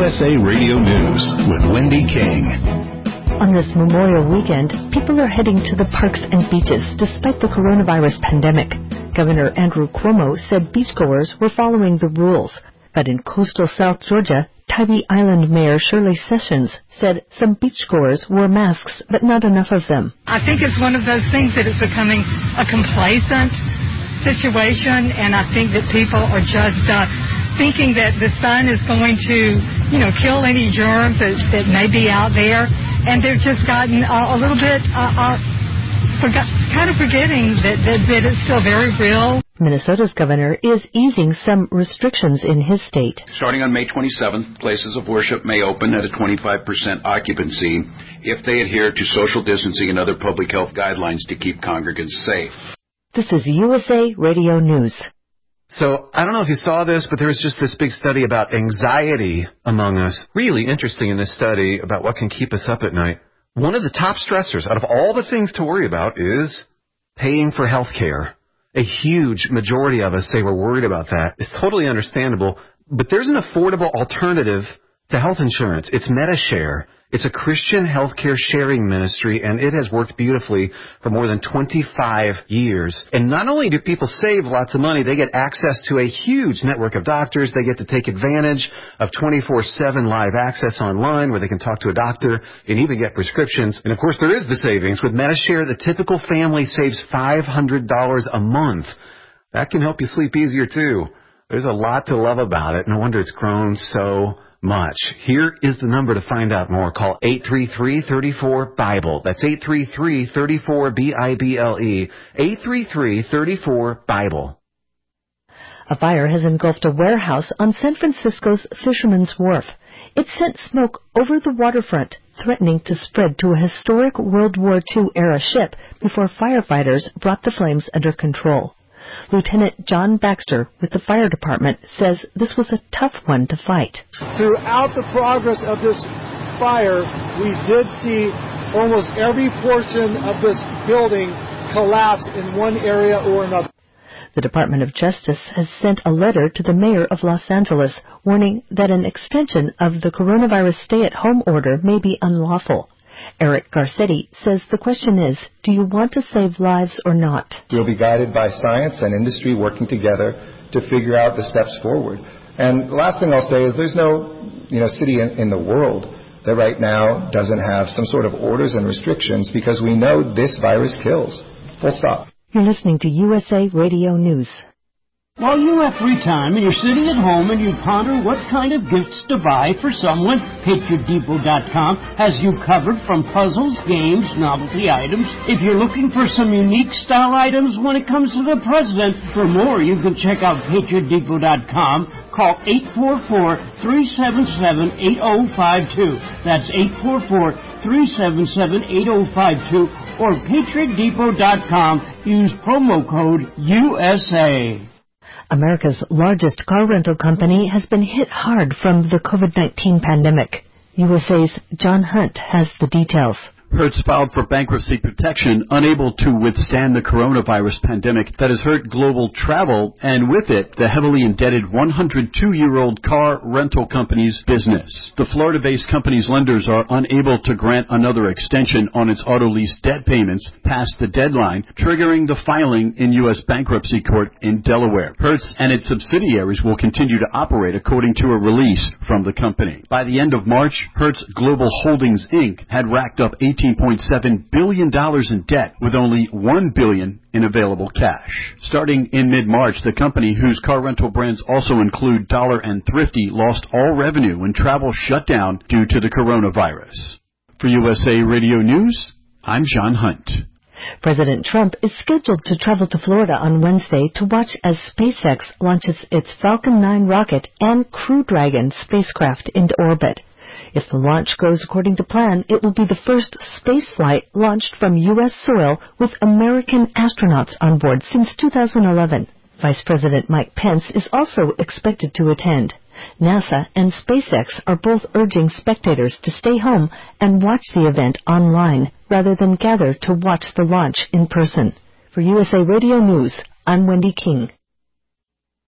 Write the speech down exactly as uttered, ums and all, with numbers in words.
S A Radio News with Wendy King. On this Memorial Weekend, people are heading to the parks and beaches despite the coronavirus pandemic. Governor Andrew Cuomo said beachgoers were following the rules. But in coastal South Georgia, Tybee Island Mayor Shirley Sessions said some beachgoers wore masks, but not enough of them. I think it's one of those things that it's becoming a complacent situation, and I think that people are just uh, thinking that the sun is going to, you know, kill any germs that, that may be out there, and they've just gotten uh, a little bit uh, uh, forgot, kind of forgetting that, that, that it's still very real. Minnesota's governor is easing some restrictions in his state. Starting on May twenty-seventh, places of worship may open at a twenty-five percent occupancy if they adhere to social distancing and other public health guidelines to keep congregants safe. This is U S A Radio News. So, I don't know if you saw this, but there was just this big study about anxiety among us. Really interesting in this study about what can keep us up at night. One of the top stressors out of all the things to worry about is paying for health care. A huge majority of us say we're worried about that. It's totally understandable, but there's an affordable alternative to health insurance. It's MediShare. It's a Christian healthcare sharing ministry, and it has worked beautifully for more than twenty-five years. And not only do people save lots of money, they get access to a huge network of doctors. They get to take advantage of twenty-four seven live access online where they can talk to a doctor and even get prescriptions. And, of course, there is the savings. With MediShare, the typical family saves five hundred dollars a month. That can help you sleep easier, too. There's a lot to love about it. No wonder it's grown so much. Here is the number to find out more. Call eight three three, three four, BIBLE. That's eight three three, three four, B I B L E. eight three three, three four, BIBLE. A fire has engulfed a warehouse on San Francisco's Fisherman's Wharf. It sent smoke over the waterfront, threatening to spread to a historic World War Two era ship before firefighters brought the flames under control. Lieutenant John Baxter with the fire department says this was a tough one to fight. Throughout the progress of this fire, we did see almost every portion of this building collapse in one area or another. The Department of Justice has sent a letter to the mayor of Los Angeles warning that an extension of the coronavirus stay-at-home order may be unlawful. Eric Garcetti says the question is, do you want to save lives or not? We'll be guided by science and industry working together to figure out the steps forward. And the last thing I'll say is there's no, you know, city in, in the world that right now doesn't have some sort of orders and restrictions because we know this virus kills. Full stop. You're listening to U S A Radio News. While you have free time and you're sitting at home and you ponder what kind of gifts to buy for someone, Patriot Depot dot com has you covered from puzzles, games, novelty items. If you're looking for some unique style items when it comes to the president, for more you can check out Patriot Depot dot com. Call eight four four, three seven seven, eight zero five two. That's eight four four, three seven seven, eight zero five two. Or Patriot Depot dot com. Use promo code U S A. America's largest car rental company has been hit hard from the COVID nineteen pandemic. U S A's John Hunt has the details. Hertz filed for bankruptcy protection, unable to withstand the coronavirus pandemic that has hurt global travel, and with it, the heavily indebted one hundred two year old car rental company's business. The Florida-based company's lenders are unable to grant another extension on its auto lease debt payments past the deadline, triggering the filing in U S bankruptcy court in Delaware. Hertz and its subsidiaries will continue to operate according to a release from the company. By the end of March, Hertz Global Holdings, Incorporated had racked up eighteen point seven billion dollars in debt with only one billion dollars in available cash. Starting in mid-March, the company, whose car rental brands also include Dollar and Thrifty, lost all revenue when travel shut down due to the coronavirus. For U S A Radio News, I'm John Hunt. President Trump is scheduled to travel to Florida on Wednesday to watch as SpaceX launches its Falcon nine rocket and Crew Dragon spacecraft into orbit. If the launch goes according to plan, it will be the first space flight launched from U S soil with American astronauts on board since two thousand eleven. Vice President Mike Pence is also expected to attend. NASA and SpaceX are both urging spectators to stay home and watch the event online rather than gather to watch the launch in person. For U S A Radio News, I'm Wendy King.